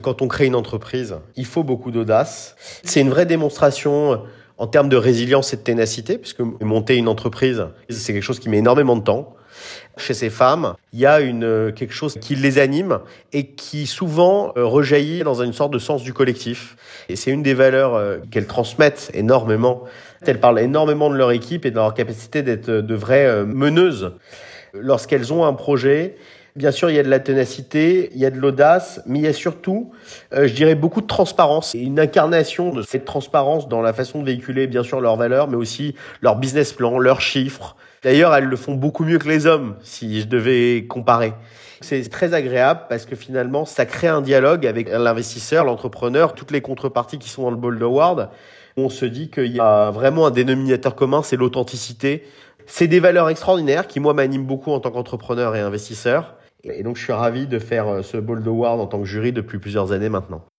Quand on crée une entreprise, il faut beaucoup d'audace. C'est une vraie démonstration en termes de résilience et de ténacité, puisque monter une entreprise, c'est quelque chose qui met énormément de temps. Chez ces femmes, il y a quelque chose qui les anime et qui souvent rejaillit dans une sorte de sens du collectif. Et c'est une des valeurs qu'elles transmettent énormément. Elles parlent énormément de leur équipe et de leur capacité d'être de vraies meneuses. Lorsqu'elles ont un projet, bien sûr, il y a de la ténacité, il y a de l'audace, mais il y a surtout, je dirais, beaucoup de transparence et une incarnation de cette transparence dans la façon de véhiculer, bien sûr, leurs valeurs, mais aussi leur business plan, leurs chiffres. D'ailleurs, elles le font beaucoup mieux que les hommes, si je devais comparer. C'est très agréable parce que finalement, ça crée un dialogue avec l'investisseur, l'entrepreneur, toutes les contreparties qui sont dans le Bold Award. On se dit qu'il y a vraiment un dénominateur commun, c'est l'authenticité. C'est des valeurs extraordinaires qui, moi, m'animent beaucoup en tant qu'entrepreneur et investisseur. Et donc, je suis ravi de faire ce Bold Award en tant que jury depuis plusieurs années maintenant.